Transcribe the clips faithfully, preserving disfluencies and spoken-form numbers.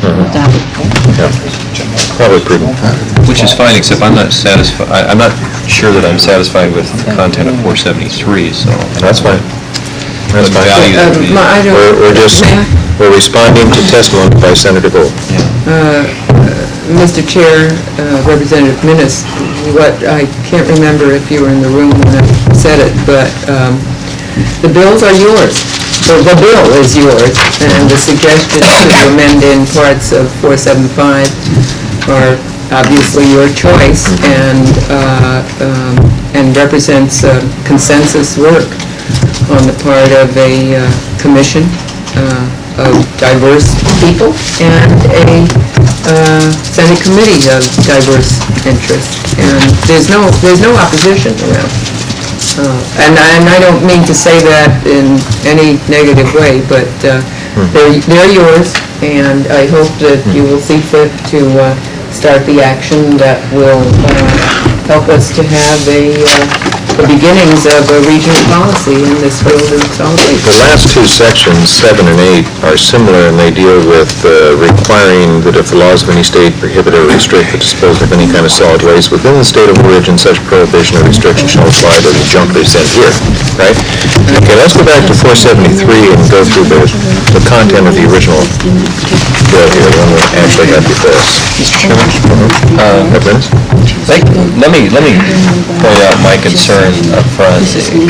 Yeah, probably prudent. Which is fine, except I'm not satisfied, I'm not sure that I'm satisfied with the content of four seventy-three, so. That's fine. That's What fine. value Uh, would be- my- I don't- We're, we're just, May I? we're responding to testimony by Senator Gould. Mister Chair, uh, Representative Minnis, what, I can't remember if you were in the room when I said it, but um, the bills are yours. The the bill is yours, and the suggestions to amend in parts of four seventy-five are obviously your choice, and, uh, um, and represents uh, consensus work on the part of a uh, commission uh, of diverse people and a uh, Senate committee of diverse interests. And there's no, there's no opposition around. Uh, And I, and I don't mean to say that in any negative way, but uh, they're, they're yours, and I hope that you will see fit to uh, start the action that will uh, help us to have a, uh, the beginnings of a regional policy in this field of solid waste. The last two sections, seven and eight, are similar, and they deal with uh, requiring that if the laws of any state prohibit or restrict the disposal of any kind of solid waste within the state of origin, such prohibition or restriction shall apply to the junk they send here, right? Okay, let's go back to four seventy-three and go through the, the content of the original bill here, the one we actually had before us. Mister Chairman? Uh, Minutes? Like, Let me, let me point out my concern up front.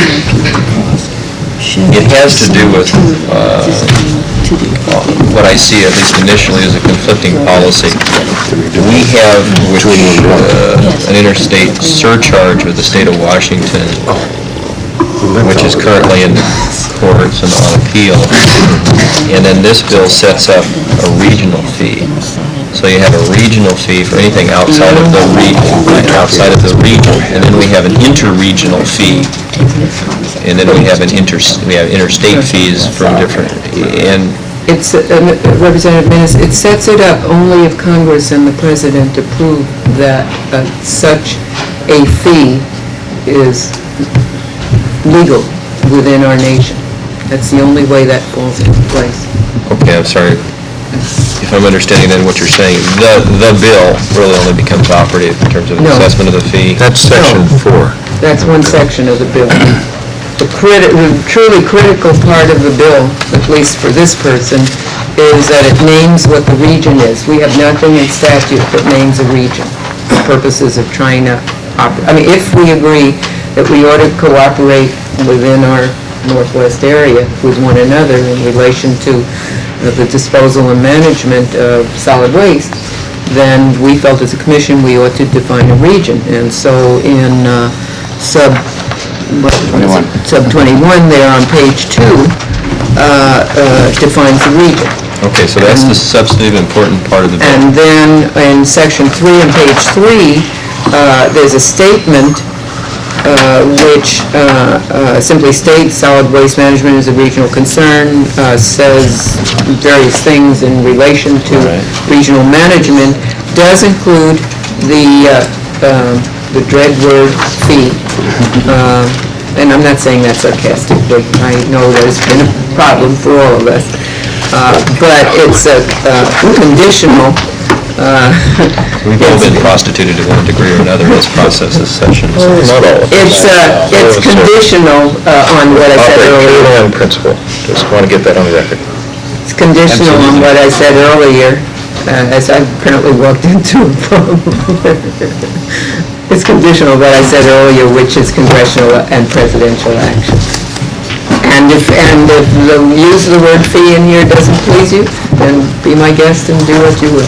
It has to do with uh, what I see, at least initially, as a conflicting policy. We have, which, uh, an interstate surcharge with the state of Washington, which is currently in the courts and on appeal. And then this bill sets up a regional fee. So you have a regional fee for anything outside of the region, outside of the region, and then we have an interregional fee. And then we have an inter, we have interstate fees from different, and It's, uh, Representative Minnis, it sets it up only if Congress and the President approve that uh, such a fee is legal within our nation. That's the only way that falls into place. okay, I'm sorry. If I'm understanding then what you're saying, the, the bill really only becomes operative in terms of No. assessment of the fee. That's section four. That's one section of the bill. The criti- the truly critical part of the bill, at least for this person, is that it names what the region is. We have nothing in statute that names a region for purposes of trying to, oper- I mean, if we agree that we ought to cooperate within our northwest area with one another in relation to uh, the disposal and management of solid waste, then we felt as a commission we ought to define a region. And so in uh, sub what was it? sub twenty-one there on page two uh, uh, defines the region. Okay, so that's the substantive important part of the bill. And then in section three on page three, uh, there's a statement uh, which uh, uh, simply states solid waste management is a regional concern, uh, says various things in relation to Right. regional management, does include the, uh, um, the dread word fee. Uh, And I'm not saying that sarcastically. I know that it's been a problem for all of us. Uh, But it's a uh, conditional uh, We've all been prostituted to one degree or another in this process, this section. so- Not all of them. It's, uh, it's conditional uh, on what I said Operate earlier. purely on principle. Just want to get that on the record. It's conditional on what I said earlier, uh, as I apparently walked into a problem. It's conditional what I said earlier, which is congressional and presidential action. And if, and if the use of the word fee in here doesn't please you, then be my guest and do what you will.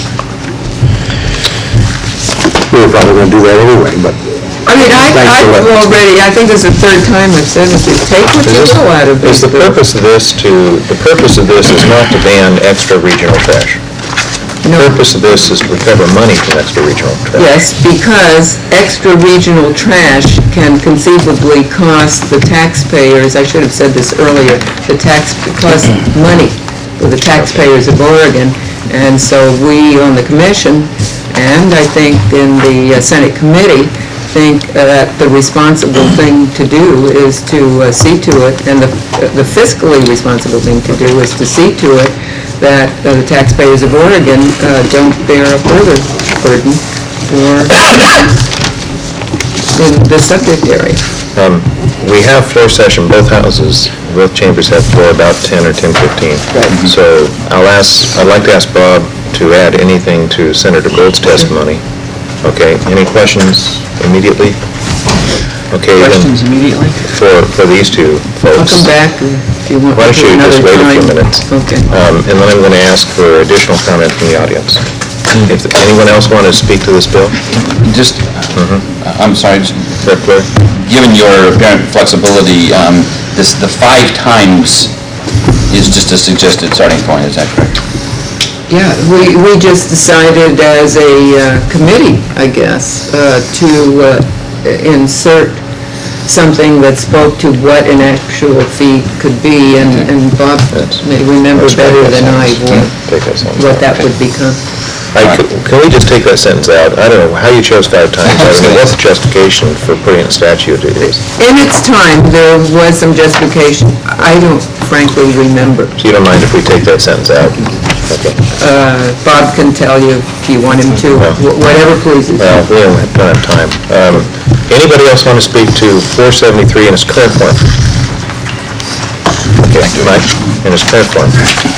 We were probably going to do that anyway, but I mean, I, Thanks for I've letting us already, I think this is the third time I've said it, take what you Is will out of is this the bill. purpose of this to, the purpose of this is not to ban extra regional trash. The No. purpose of this is to recover money from extra regional trash. Yes, because extra regional trash can conceivably cost the taxpayers, I should have said this earlier, the tax, cost money for the taxpayers of Oregon. And so we on the commission, and I think in the uh, Senate committee, think that the responsible thing to do is to uh, see to it, and the the fiscally responsible thing to do is to see to it that uh, the taxpayers of Oregon uh, don't bear a further burden for in the subject area. Um, We have floor session, both houses, both chambers have floor about ten or ten fifteen. Right. So I'll ask, I'd like to ask Bob to add anything to Senator Gold's testimony. Okay, any questions immediately? Okay, then, Questions immediately? for, for these two I'll folks. come back if you want Why don't to you just another wait a few time. minutes? Okay. Um, and then I'm going to ask for additional comment from the audience. If anyone else want to speak to this bill? Just, I'm sorry, just Clerk Blair? given your apparent flexibility, um, this, the five times is just a suggested starting point, is that correct? Yeah, we, we just decided as a uh, committee, I guess, uh, to uh, insert something that spoke to what an actual fee could be, and and Bob That's- may remember that's right, better that than I sounds- would, Take that sentence what out. that would become. I could- Can we just take that sentence out? I don't know how you chose five times. I don't know what the justification for putting in statute it is. In its time, there was some justification. I don't frankly remember. So you don't mind if we take that sentence out? Okay. Uh, Bob can tell you if you want him to, Yeah. wh- whatever pleases you. Well, we don't have don't have time. Um, Anybody else want to speak to four seventy-three in its current form? Okay, Mike, in its current form.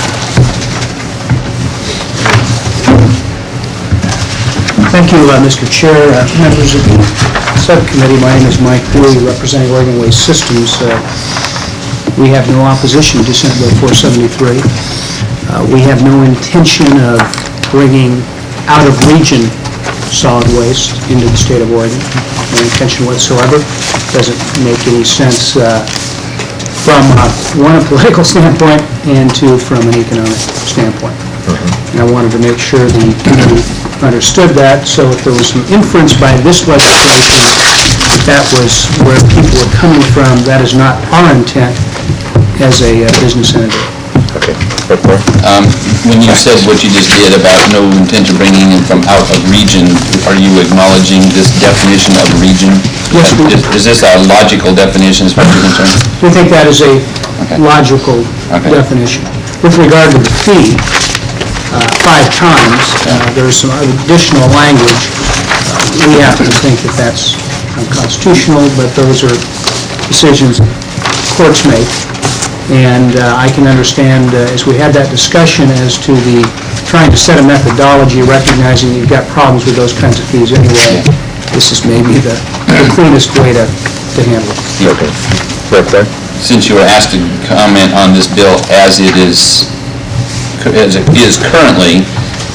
Thank you, uh, Mister Chair, uh, members of the subcommittee. My name is Mike Dewey, representing Oregon Waste Systems. Uh, We have no opposition to Senate Bill four seventy-three. Uh, We have no intention of bringing out-of-region solid waste into the state of Oregon. No intention whatsoever. Doesn't make any sense uh, from, uh, one, a political standpoint, and two, from an economic standpoint. And I wanted to make sure the committee understood that, so if there was some inference by this legislation that that was where people were coming from, that is not our intent as a uh, business entity. Okay, Clerk Blair? Um, When you said what you just did about no intention bringing in from out of region, are you acknowledging this definition of region? Yes, we- Is is this a logical definition as far as you're concerned? We think that is a Okay. logical Okay. definition. With regard to the fee, uh, five times, uh, there is some additional language. Uh, We happen to think that that's unconstitutional, but those are decisions courts make. And uh, I can understand, uh, as we had that discussion as to the, trying to set a methodology, recognizing you've got problems with those kinds of fees anyway, this is maybe the the cleanest way to to handle it. Okay. Clerk Blair? Since you were asked to comment on this bill as it is, as it is currently,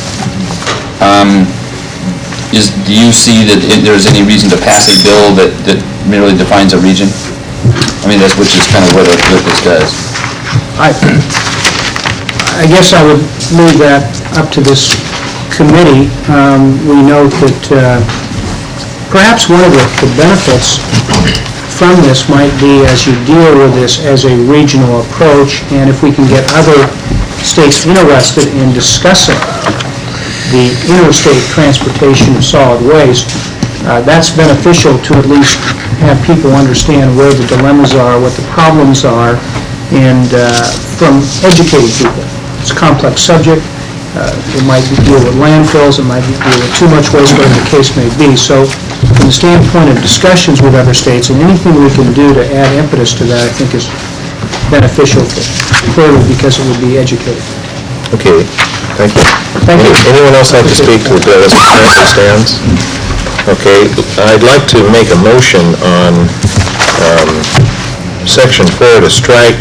um, is, do you see that it- there's any reason to pass a bill that, that merely defines a region? I mean, that's, which is kind of what it- what this does. I I guess I would leave that up to this committee. Um, We note that uh, perhaps one of the the benefits from this might be as you deal with this as a regional approach, and if we can get other states interested in discussing the interstate transportation of solid waste, uh, that's beneficial to at least have people understand where the dilemmas are, what the problems are, and uh, from educating people. It's a complex subject. Uh, It might deal with landfills, it might deal with too much waste, whatever the case may be. So from the standpoint of discussions with other states, and anything we can do to add impetus to that, I think is beneficial, clearly because it would be educated. Okay, thank you. Thank you. Any- Anyone else like to speak to the bill as it currently stands? Okay, I'd like to make a motion on um, section four to strike,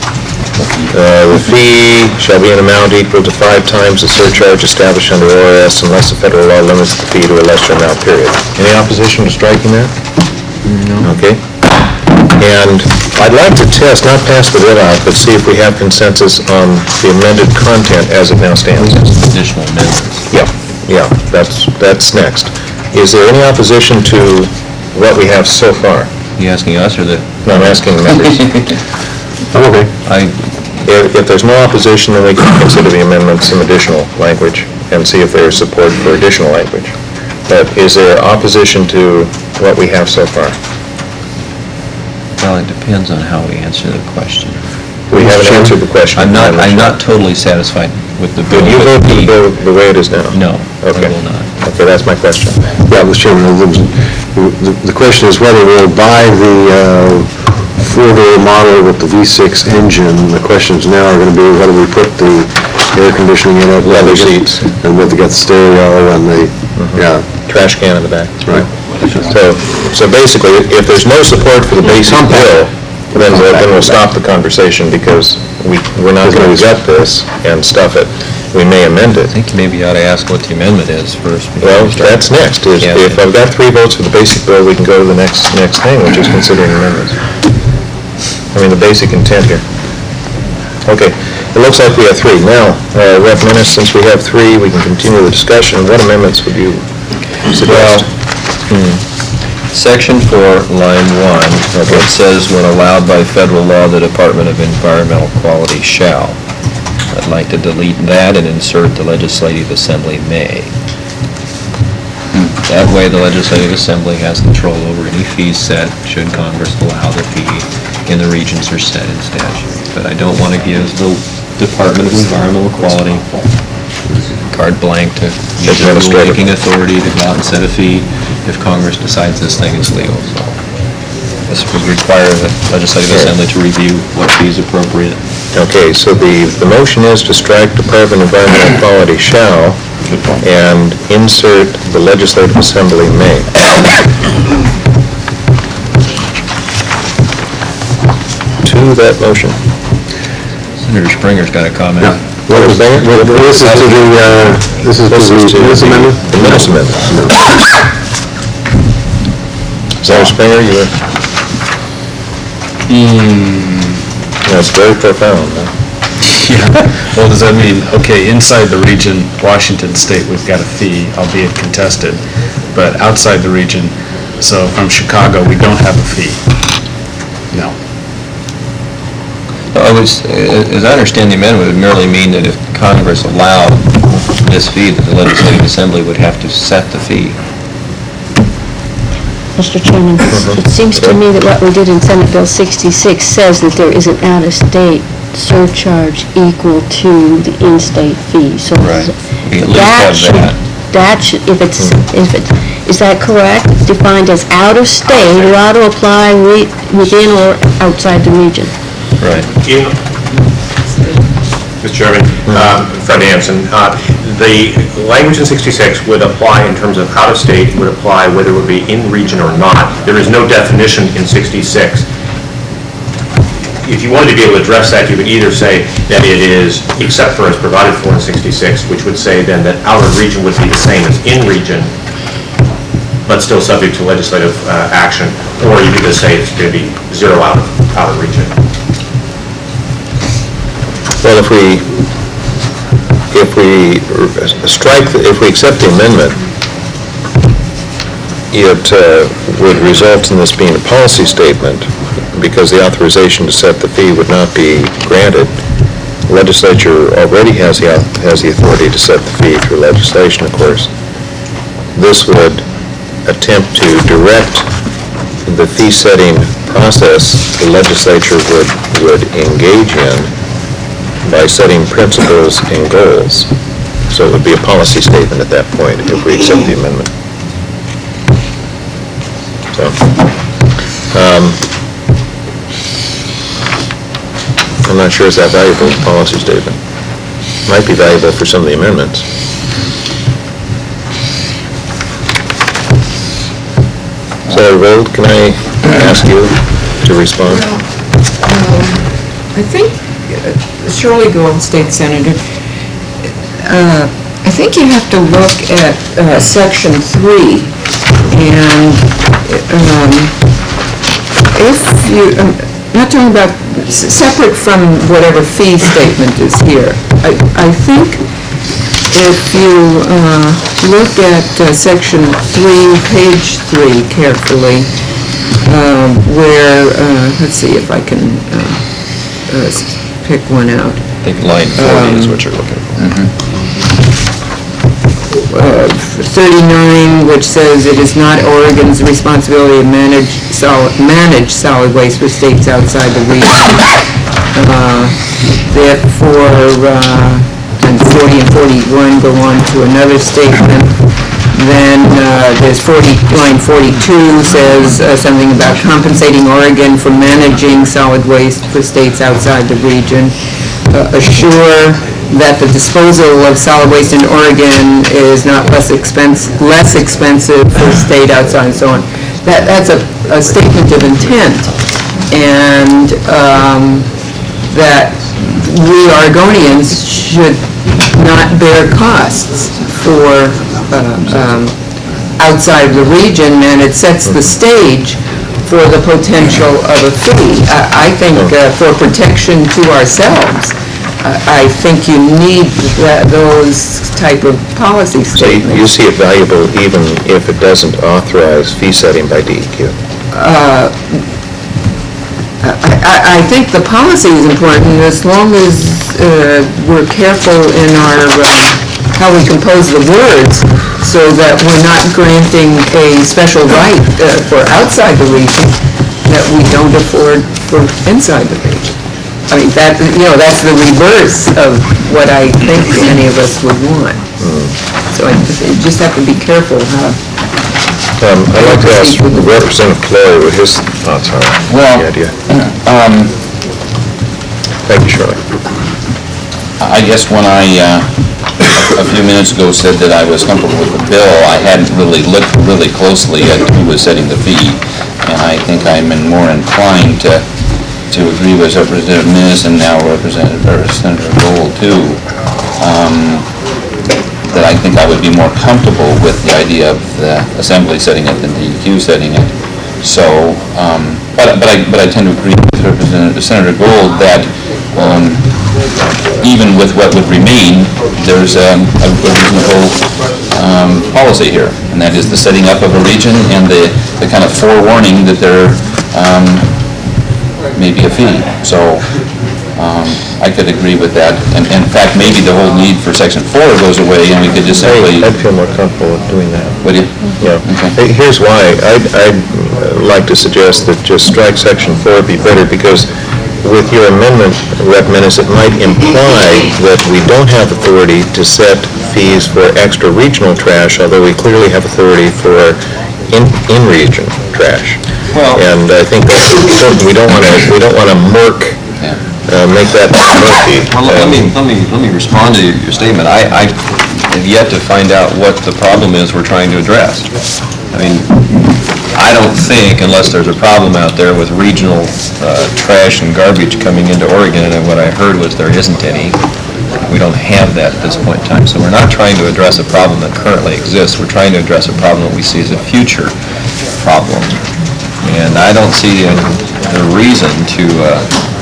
uh, the fee shall be an amount equal to five times the surcharge established under O R S unless the federal law limits the fee to a lesser amount, period. Any opposition to striking that? No. Okay. And I'd like to test, not pass the bill out, but see if we have consensus on the amended content as it now stands. Additional amendments. Yeah, yeah, that's, that's next. Is there any opposition to what we have so far? You asking us or the? No, I'm asking the members. Okay. I, If, if there's no opposition, then we can consider the amendment some additional language and see if there's support for additional language. But is there opposition to what we have so far? Well, it depends on how we answer the question. We haven't answered the question. I'm not, I'm not totally satisfied with the bill. Would you vote for the bill the way it is now? No, I Okay. will not. Okay, that's my question. Yeah, Mister Chairman, the, the- the question is whether we'll buy the uh, four-door model with the V six engine. The questions now are going to be whether we put the air conditioning in it. whether Leather we get- seats. And whether we get the stereo and the, yeah, Trash can in the back. right. So, so basically, if there's no support for the basic bill, then we'll, then we'll stop the conversation because we, we're not going to gut this and stuff it. We may amend it. I think maybe you ought to ask what the amendment is first. before Well, we start. that's next. Is Yeah. If I've got three votes for the basic bill, we can go to the next, next thing, which is considering amendments. I mean, the basic intent here. Okay, it looks like we have three. Now, uh, Rep. Menace, since we have three, we can continue the discussion. What amendments would you suggest? Section four, line one, it says, when allowed by federal law, the Department of Environmental Quality shall. I'd like to delete that and insert the Legislative Assembly may. That way, the Legislative Assembly has control over any fees set, should Congress allow the fee in the regions are set in statute. But I don't want to give the Department of Environmental Quality carte blanche to use their Administrative. rulemaking authority to go out and set a fee if Congress decides this thing is legal. So this would require the Legislative Assembly to review what fee is appropriate. Okay, so the, the motion is to strike Department of Environmental Quality shall and insert the Legislative Assembly may. To that motion. Senator Springer's got a comment. Yeah. What is, what- this is to the, uh, this is to This is to the, this the amendment? the Menace amendment. Senator Springer, you were... That's very profound, huh? Yeah, well, does that mean, okay, inside the region, Washington State, we've got a fee, albeit contested, but outside the region, so from Chicago, we don't have a fee? No. I was, as I understand the amendment, it would merely mean that if Congress allowed this fee, that the Legislative Assembly would have to set the fee. Mister Chairman, it seems to me that what we did in Senate Bill sixty-six says that there is an out-of-state surcharge equal to the in-state fee, so Right. We at least that have should, that. that should, if it's, if it, is that correct? Defined as out-of-state, it ought to apply wi- within or outside the region. Right. In- Mister Chairman, um, Fred Hansen, uh, the language in sixty-six would apply in terms of out-of-state, would apply whether it would be in region or not. There is no definition in sixty-six. If you wanted to be able to address that, you could either say that it is except for as provided for in sixty-six, which would say then that out of region would be the same as in region, but still subject to legislative uh, action, or you could just say it's going to be zero out of, out of region. Well, if we, if we strike, if we accept the amendment, it uh, would result in this being a policy statement, because the authorization to set the fee would not be granted. The legislature already has the, au- has the authority to set the fee through legislation, of course. This would attempt to direct the fee-setting process the legislature would, would engage in by setting principles and goals. So it would be a policy statement at that point if we accept the amendment. So, um, I'm not sure it's that valuable, a policy statement. Might be valuable for some of the amendments. Senator Vold, can I ask you to respond? I think uh, Shirley Gould, State Senator, uh, I think you have to look at uh, Section three, and um, if you, um, not talking about, s- separate from whatever fee statement is here, I I think if you uh, look at uh, Section three, page three carefully, um, where, uh, let's see if I can uh, uh, s- pick one out. I think line forty is what you're looking for. Uh, thirty-nine, which says it is not Oregon's responsibility to manage solid, manage solid waste for states outside the region. Uh, Therefore, uh, and forty and forty-one go on to another statement. Then uh, there's forty, line forty-two says uh, something about compensating Oregon for managing solid waste for states outside the region. Uh, Assure that the disposal of solid waste in Oregon is not less expense, less expensive for the state outside, and so on. That, that's a, a statement of intent, and um, that we Oregonians should not bear costs for uh, um, outside the region, and it sets the stage for the potential of a fee. I, I think uh, for protection to ourselves, I think you need that, those type of policy So you- statements. you see it valuable even if it doesn't authorize fee setting by D E Q? Uh, I, I, I think the policy is important as long as uh, we're careful in our, uh, how we compose the words, so that we're not granting a special right uh, for outside the region that we don't afford for inside the region. I mean, that, you know, that's the reverse of what I think any of us would want. So I you just have to be careful how. Um, I'd like to ask Representative Clary what his thoughts are on Well, the idea. um, Thank you, Shirley. I guess when I, uh, a few minutes ago said that I was comfortable with the bill, I hadn't really looked really closely at who was setting the fee, and I think I'm in more inclined to, to agree with Representative Minnis and now Representative, or Senator Gold too, um, that I think I would be more comfortable with the idea of the Assembly setting it than the D E Q setting it. So, um, but, but I, but I tend to agree with Representative Senator Gold that, um, even with what would remain, there's um, a a reasonable um, policy here, and that is the setting up of a region and the, the kind of forewarning that there um, may be a fee. So um, I could agree with that. And and in fact, maybe the whole need for section four goes away and we could just simply, I'd feel more comfortable with doing that. would you? Yeah. Okay. Hey, here's why. I'd, I'd uh, like to suggest that just strike section four be better, because with your amendment, Rep Minnis, it might imply that we don't have authority to set fees for extra regional trash, although we clearly have authority for in, in-region trash. Well- And I think that's important. We don't want to, we don't want to murk, Yeah. uh, make that murky. Well, let me, let me, let me respond to your statement. I, I have yet to find out what the problem is we're trying to address. I mean, I don't think, unless there's a problem out there with regional uh, trash and garbage coming into Oregon, and what I heard was there isn't any, we don't have that at this point in time. So we're not trying to address a problem that currently exists. We're trying to address a problem that we see as a future problem. And I don't see a- the reason to, uh,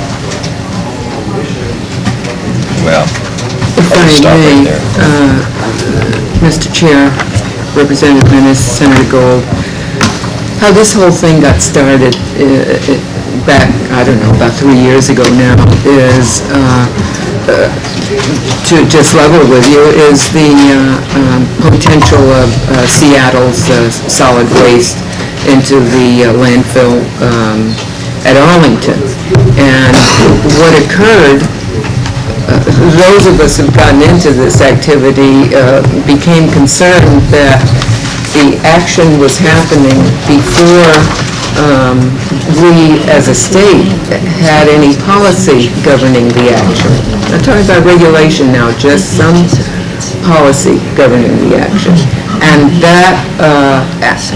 well, If I'll I just stop right may, there. uh, Mister Chair, Representative Minnis, Senator Gold, how this whole thing got started uh, uh, back, I don't know, about three years ago now, is, uh, uh, to just level with you, is the uh, um, potential of uh, Seattle's uh, solid waste into the uh, landfill um, at Arlington. And what occurred, uh, those of us who've gotten into this activity uh, became concerned that the action was happening before um, we, as a state, had any policy governing the action. I'm not talking about regulation now, just some policy governing the action. And that, uh,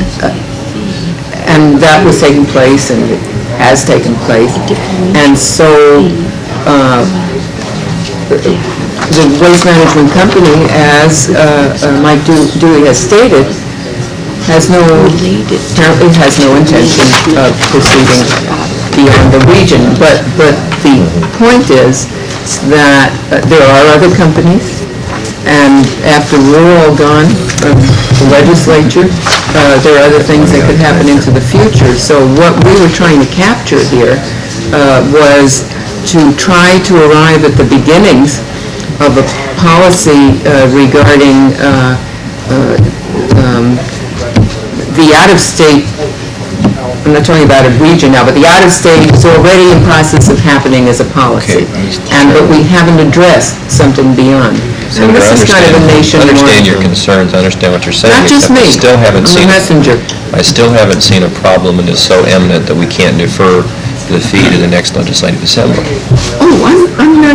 and that was taking place, and it has taken place. And so, uh, the Waste Management Company, as uh, uh, Mike Du- Dewey has stated, has no, apparently has no intention of proceeding beyond the region. But, but the point is that uh, there are other companies, and after we're all gone from the legislature, uh, there are other things that could happen into the future. So what we were trying to capture here uh, was to try to arrive at the beginnings of a policy uh, regarding uh, uh, um, the out-of-state, I'm not talking about a region now, but the out-of-state is already in process of happening as a policy. And, but we haven't addressed something beyond. And this is kind of a nationwide. I understand your concerns, I understand what you're saying. Not just except I me. still haven't I'm a seen, messenger. I still haven't seen a problem, and it's so eminent that we can't defer the fee to the next legislative assembly. Oh, I'm, I'm not,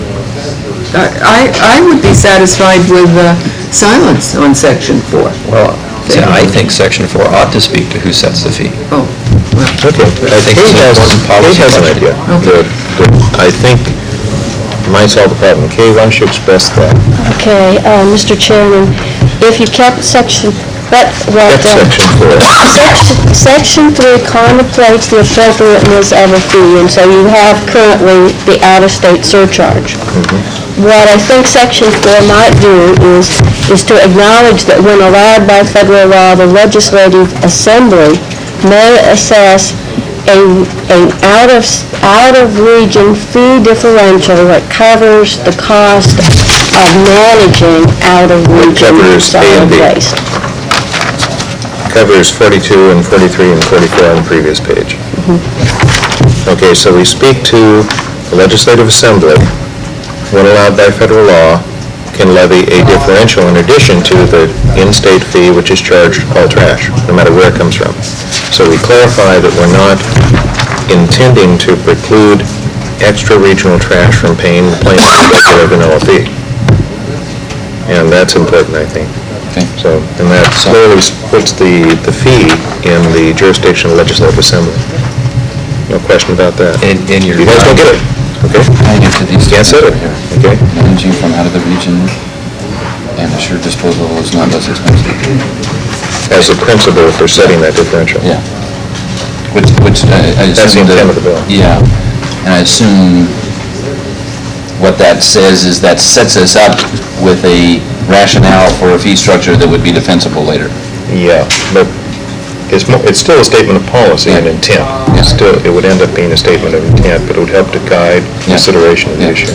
I, I would be satisfied with uh, silence on section four. Well, see, I think section four ought to speak to who sets the fee. Oh, well, Okay, I think it's Kate an has, important policy Kate has an question. idea. That- that I think might solve the problem. Kay, why don't you express that? Okay, uh, Mister Chairman, if you kept section, what, what... That's uh, section four. Section, section three contemplates the appropriateness of a fee, and so you have currently the out-of-state surcharge. What I think section four might do is, is to acknowledge that when allowed by federal law, the legislative assembly may assess a, an out of, out-of-region fee differential that covers the cost of managing out-of-region covers A and solid B. waste. Covers forty-two and forty-three and forty-four on the previous page. Okay, so we speak to the legislative assembly, when allowed by federal law, can levy a differential in addition to the in-state fee which is charged all trash, no matter where it comes from. So we clarify that we're not intending to preclude extra-regional trash from paying the plain regular vanilla fee. And that's important, I think. Okay. So, and that clearly puts the, the fee in the jurisdiction of the legislative assembly. No question about that. And, and you're... You guys don't get it, okay? I do to these. Can't set it, okay? Managing from out of the region and assured disposal is not less expensive. As a principle for setting that differential. Yeah. Which, which I I That's the assume that... intent of the bill. Yeah, and I assume what that says is that sets us up with a rationale for a fee structure that would be defensible later. Yeah, but it's, mo- it's still a statement of policy and intent. Yeah. It's still, it would end up being a statement of intent, but it would help to guide Yeah. consideration of the Yeah. issue.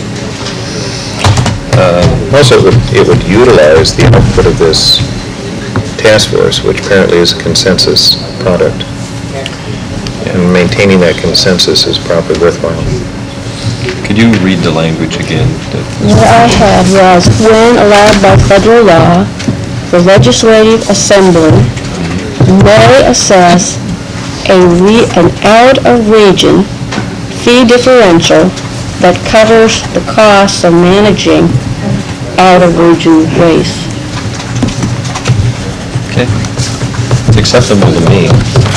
Um, Also, it would, it would utilize the output of this task force, which apparently is a consensus product. And maintaining that consensus is probably worthwhile. Could you read the language again? that- What I had was, when allowed by federal law, the legislative assembly may assess a re, an out-of-region fee differential that covers the costs of managing out-of-region waste. Okay. It's acceptable to me.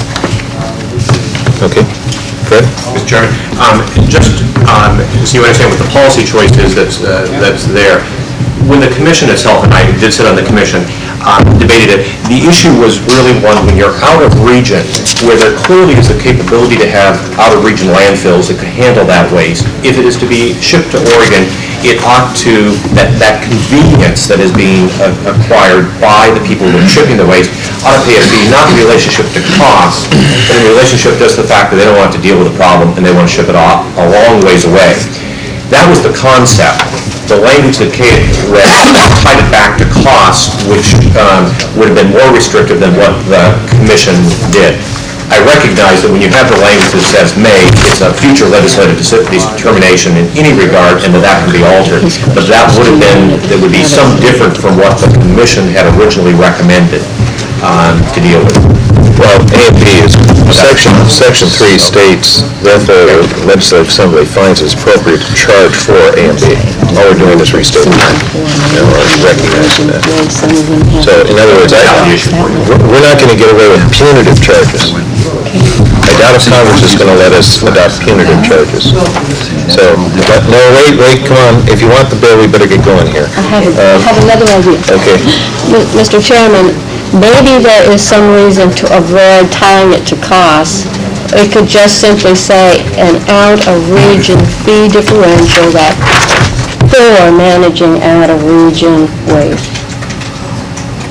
Okay? Fred? Mister Chairman, um, just, um, so you understand what the policy choice is that's, uh, that's there. When the commission itself, and I did sit on the commission, um, debated it, the issue was really one when you're out of region, where there clearly is the capability to have out-of-region landfills that can handle that waste. If it is to be shipped to Oregon, it ought to, that, that convenience that is being uh, acquired by the people who are shipping the waste ought to pay a fee, not in relationship to cost, but in relationship to just the fact that they don't want to deal with the problem and they want to ship it off a long ways away. That was the concept. The language that Kate read tied it back to cost, which um, would have been more restrictive than what the commission did. I recognize that when you have the language that says may, it's a future legislative deci- determination in any regard, and that that can be altered. But that would have been, that would be some different from what the commission had originally recommended um, to deal with. Well, A and B is, section, section three states, therefore, the legislative assembly finds it appropriate to charge for A and B. All we're doing is restating that, you know, or recognizing that. So, in other words, I, we're we're not gonna get away with punitive charges. I doubt if Congress is gonna let us adopt punitive charges. So, but, no, wait, wait, come on, if you want the bill, we better get going here. I have, I have another idea. Okay. M- Mister Chairman, maybe there is some reason to avoid tying it to costs. It could just simply say an out-of-region fee differential that for managing out-of-region waste.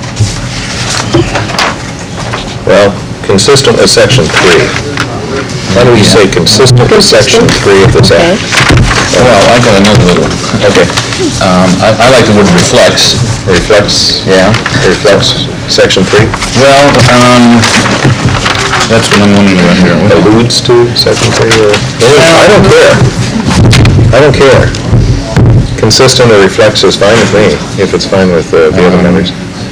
Well, consistent with section three, Why don't we say consistent with section three of this act? Well, I got another little, Okay. um, I, I like the word reflects. Reflects, Yeah. reflects section three? Well, um, that's what I'm wondering about here. Alludes to section three, or? I don't care. I don't care. Consistent or reflects is fine with me, if it's fine with uh, the other members.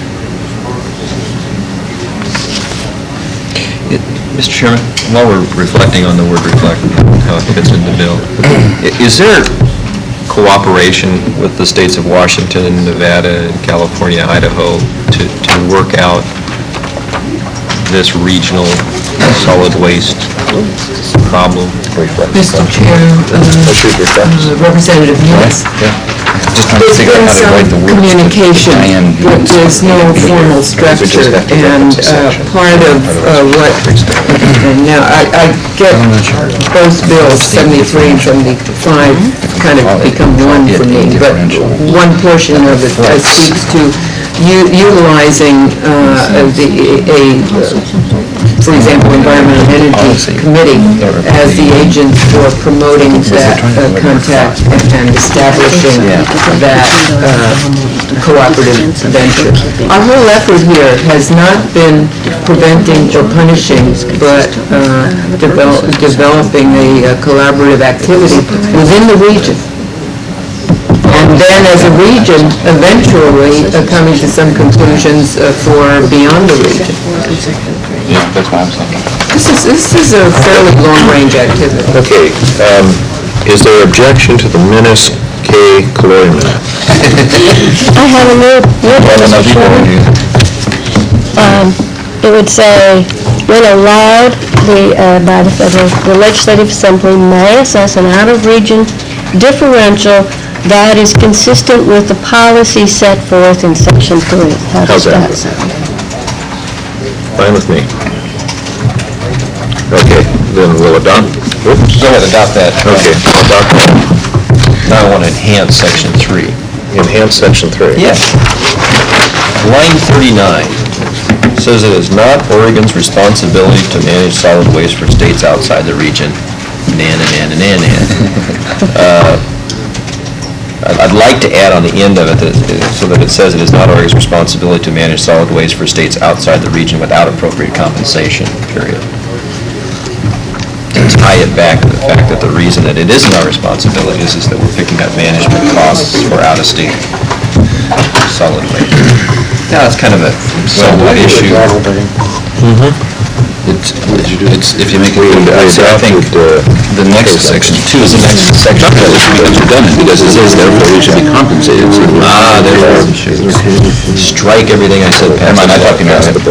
Mister Chairman, while we're reflecting on the word reflect, and how it fits into the bill, i- is there cooperation with the states of Washington, Nevada, and California, Idaho, to, to work out this regional solid waste problem? Mister Chair, uh, uh, Representative Nunes, Just trying to there's figure out been how to some write the word. communication, but there's no formal structure, and uh, part of uh, what, and now, I I get both bills, seventy-three and seventy-five, kind of become one for me, but one portion of it uh, speaks to u- utilizing uh, the, a, for example, Environment and Energy Committee as the agent for promoting that uh, contact and establishing that uh, cooperative venture. Our whole effort here has not been preventing or punishing, but uh, develop- developing a uh, collaborative activity within the region. And then as a region, eventually uh, coming to some conclusions uh, for beyond the region. Yeah, that's what I'm thinking. This is, this is a fairly long-range activity. Okay, um, is there objection to the Menace K. Calorimeter? I have a new, new Mister Chairman. Um, It would say, when allowed, the, uh, by the federal, the legislative assembly may assess an out-of-region differential that is consistent with the policy set forth in section three. How How's does that? that sound? Fine with me. Okay, then we'll adopt, oops, Go ahead, adopt that. okay, we'll adopt that. Now I want to enhance section three. Enhance section three. Yeah. Line thirty-nine says it is not Oregon's responsibility to manage solid waste for states outside the region. Nan, nan, nan, nan, nan. Uh, I'd I'd like to add on the end of it, that- so that it says it is not Oregon's responsibility to manage solid waste for states outside the region without appropriate compensation, period. To tie it back to the fact that the reason that it isn't our responsibility is is that we're picking up management costs for out-of-state solid waste. Now, it's kind of a somewhat issue. It's, it's, if you make it, I say, I think the next section two is the next section. Because we've done it, because it says therefore we should be compensated. Ah, therefore we should. Strike everything I said, Pat. Am I not talking about it?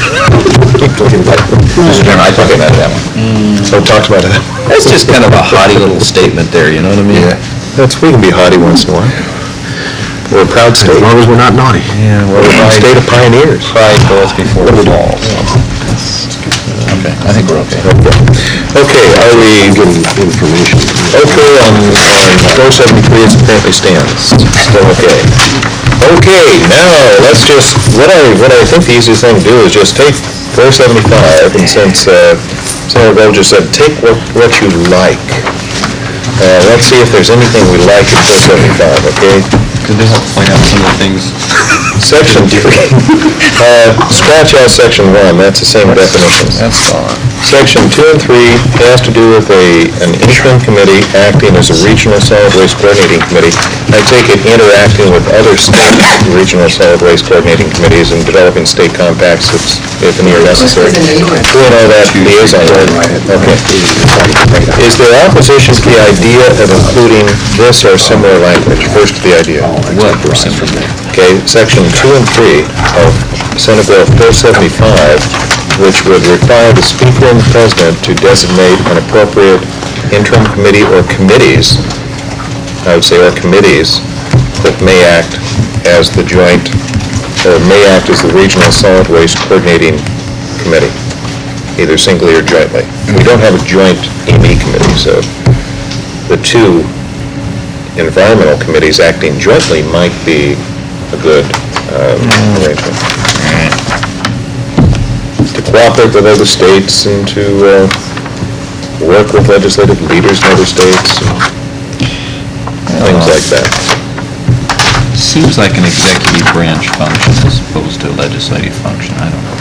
Mister Chairman, I talked about that one. So talked about it. That's just kind of a haughty little statement there, you know what I mean? That's, we can be haughty once in a while. We're a proud state. As long as we're not naughty. Yeah, well, We're a state of pioneers. pride goes before the fall, so. Okay, I think we're okay. Okay, are we Getting information. okay on, on four seventy-three as it currently stands? Still okay? Okay, now, let's just, what I, what I think the easiest thing to do is just take four seventy-five, and since, uh, Senator Gold just said, take what, what you like. Uh, let's see if there's anything we like in four seventy-five, okay? Could they help point out some of the things? Section three, uh, scratch out section one, that's the same definitions. That's gone. Section two and three has to do with a, an interim committee acting as a regional solid waste coordinating committee. I take it interacting with other state regional solid waste coordinating committees and developing state compacts if, if any are necessary. Doing all that liaison work. Okay. Is there opposition to the idea of including this or similar language? First, the idea. What were some of them? Okay, section two and three of Senate Bill four seventy-five, which would require the Speaker and President to designate an appropriate interim committee or committees, I would say, or committees, that may act as the joint, or may act as the Regional Solid Waste Coordinating Committee, either singly or jointly. We don't have a joint E M E committee, so the two environmental committees acting jointly might be a good um, arrangement. To cooperate with other states and to uh, work with legislative leaders in other states, things like that. Seems like an executive branch function as opposed to a legislative function, I don't know.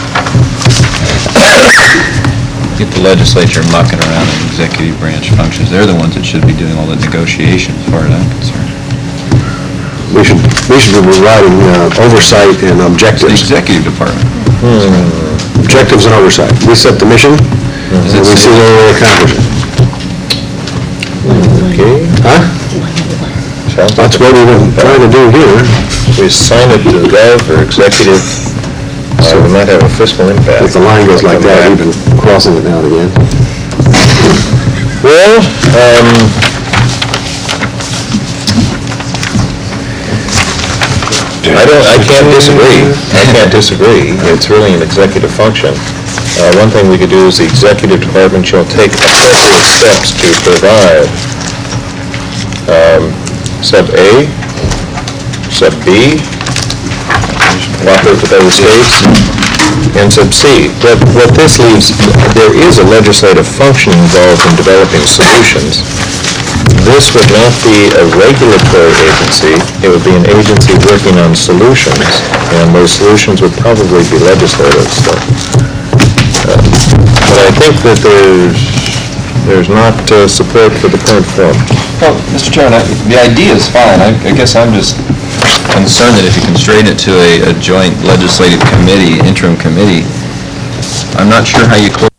Get the legislature mucking around in executive branch functions, they're the ones that should be doing all the negotiations, as far as I'm concerned. We should, we should be providing uh, oversight and The objectives. executive department. Objectives and oversight. We set the mission, and we see whether we accomplish it. Okay? Huh? Sounds like That's what we've been trying to do here. we assign it to Gov or executive, so we might have a fiscal impact. If the line goes like that, we've been crossing it now and again. Well, um, I don't, I can't disagree. I can't disagree. It's really an executive function. Uh, one thing we could do is the executive department shall take appropriate steps to provide, um, sub A, sub B, cooperate with other states, and sub C. What, what this leaves, there is a legislative function involved in developing solutions. This would not be a regulatory agency, it would be an agency working on solutions, and those solutions would probably be legislative, so. uh, But I think that there's, there's not uh, support for the current form. Well, Mister Chairman, I- the idea is fine, I I guess I'm just concerned that if you constrain it to a a joint legislative committee, interim committee, I'm not sure how you coordinate